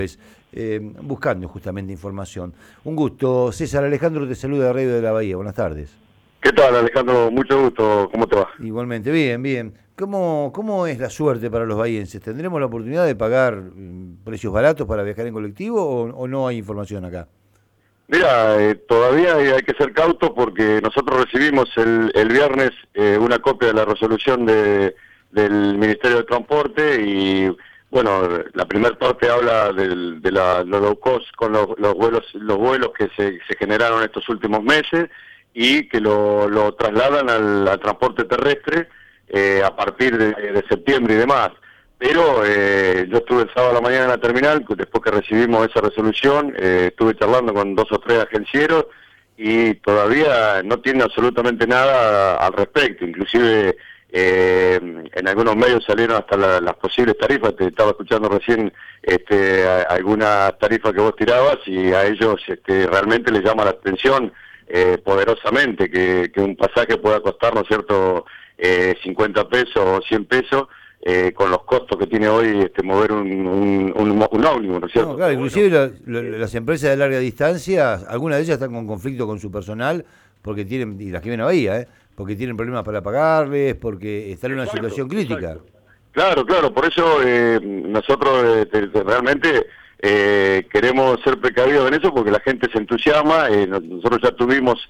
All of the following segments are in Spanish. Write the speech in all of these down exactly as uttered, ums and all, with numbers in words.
Eh, buscando justamente información. Un gusto. César Alejandro te saluda de Radio de la Bahía. Buenas tardes. ¿Qué tal, Alejandro? Mucho gusto. ¿Cómo te va? Igualmente, bien, bien. ¿Cómo, cómo es la suerte para los bahienses? ¿Tendremos la oportunidad de pagar mm, precios baratos para viajar en colectivo o, o no hay información acá? Mira, eh, todavía hay que ser cauto porque nosotros recibimos el, el viernes eh, una copia de la resolución de, del Ministerio de Transporte y, bueno, la primera parte habla del, de la, los low cost con los, los vuelos los vuelos que se, se generaron estos últimos meses y que lo, lo trasladan al, al transporte terrestre eh, a partir de, de septiembre y demás. Pero eh, yo estuve el sábado a la mañana en la terminal, después que recibimos esa resolución, eh, estuve charlando con dos o tres agencieros y todavía no tiene absolutamente nada al respecto. Inclusive eh, en algunos medios salieron hasta la, las posibles tarifas. Te estaba escuchando recién este, a, algunas tarifas que vos tirabas y a ellos este, realmente les llama la atención eh, poderosamente que, que un pasaje pueda costar, ¿no es cierto?, eh, cincuenta pesos o cien pesos. Eh, con los costos que tiene hoy este, mover un, un, un, un ómnibus, ¿no es cierto? No, claro, Pero inclusive bueno, la, la, las empresas de larga distancia, algunas de ellas están con conflicto con su personal, porque tienen, y las que vienen a Bahía, ¿eh? porque tienen problemas para pagarles, porque están en una exacto, situación crítica. exacto. Claro, claro, por eso eh, nosotros eh, te, te, realmente eh, queremos ser precavidos en eso, porque la gente se entusiasma. Eh, nosotros ya tuvimos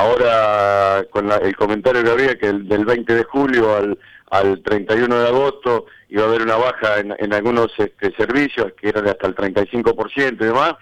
ahora con la, el comentario que había que el, del veinte de julio al, al treinta y uno de agosto iba a haber una baja en, en algunos este, servicios que eran de hasta el treinta y cinco por ciento y demás,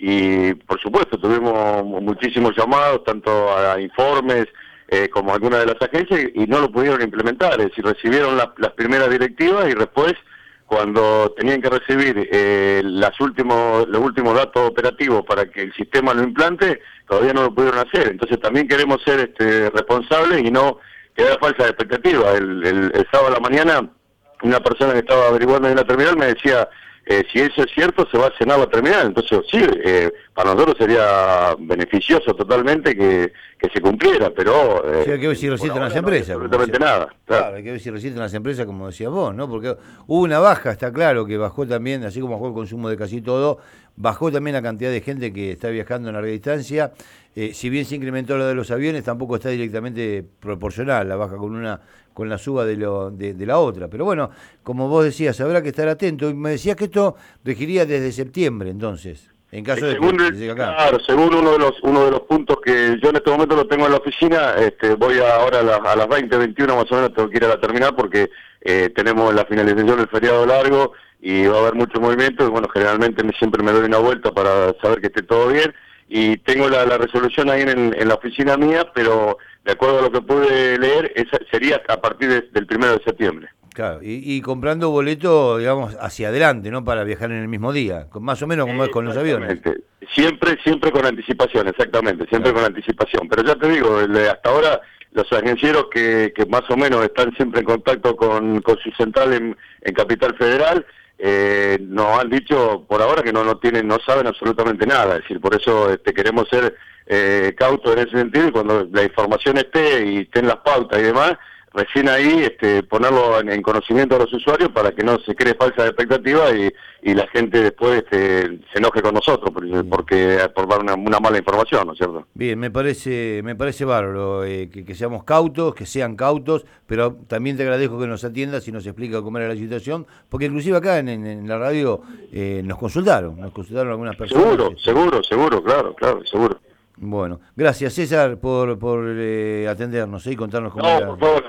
y por supuesto tuvimos muchísimos llamados, tanto a informes eh, como a algunas de las agencias, y no lo pudieron implementar. Es decir, recibieron la, las primeras directivas y después, cuando tenían que recibir eh, las últimos, los últimos datos operativos para que el sistema lo implante, todavía no lo pudieron hacer. Entonces también queremos ser este, responsables y no quedar falsas expectativas. El, el, el sábado a la mañana, una persona que estaba averiguando en la terminal me decía, eh, si eso es cierto, se va a cenar la terminal. Entonces, sí, eh, para nosotros sería beneficioso totalmente que, que se cumpliera, pero eh, Sí, hay que ver si resisten las empresas. No absolutamente nada. Claro. Claro, hay que ver si resisten las empresas, como decías vos, ¿no? Porque hubo una baja, está claro, que bajó también, así como bajó el consumo de casi todo, bajó también la cantidad de gente que está viajando en larga distancia. Eh, si bien se incrementó lo de los aviones, tampoco está directamente proporcional la baja con una con la suba de, lo, de, de la otra. Pero bueno, como vos decías, habrá que estar atento. Y me decías que esto regiría desde septiembre, entonces. En caso de según que el, llegue acá. Claro, según uno de los uno de los puntos que yo en este momento lo tengo en la oficina, este, voy a, ahora a, la, a las veinte, veintiuno más o menos tengo que ir a la terminal porque eh, tenemos la finalización del feriado largo y va a haber mucho movimiento y bueno, generalmente me, siempre me doy una vuelta para saber que esté todo bien y tengo la, la resolución ahí en, en la oficina mía, pero de acuerdo a lo que pude leer, esa sería a partir de, del primero de septiembre. Claro, y, y comprando boleto, digamos, hacia adelante, ¿no? Para viajar en el mismo día, con, más o menos como es con los aviones. Siempre, siempre con anticipación, exactamente, siempre claro. con anticipación. Pero ya te digo, hasta ahora los agencieros que, que más o menos están siempre en contacto con, con su central en, en Capital Federal, eh, nos han dicho por ahora que no, no tienen, no saben absolutamente nada. Es decir, por eso este, queremos ser eh, cautos en ese sentido y cuando la información esté y estén las pautas y demás, recién ahí este, ponerlo en, en conocimiento a los usuarios para que no se cree falsas expectativas y, y la gente después este, se enoje con nosotros porque, porque por dar una, una mala información, ¿no es cierto? Bien, me parece me parece bárbaro eh, que, que seamos cautos, que sean cautos, pero también te agradezco que nos atiendas y nos explica cómo era la situación, porque inclusive acá en, en, en la radio eh, nos consultaron, nos consultaron algunas personas. Seguro, este, seguro, seguro, claro, claro, seguro. Bueno, gracias César por, por eh, atendernos ¿eh? y contarnos cómo no, era. Por favor.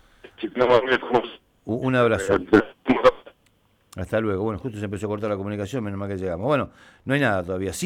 Un abrazo. Hasta luego. Bueno, justo se empezó a cortar la comunicación, menos mal que llegamos. Bueno, no hay nada todavía. Sí.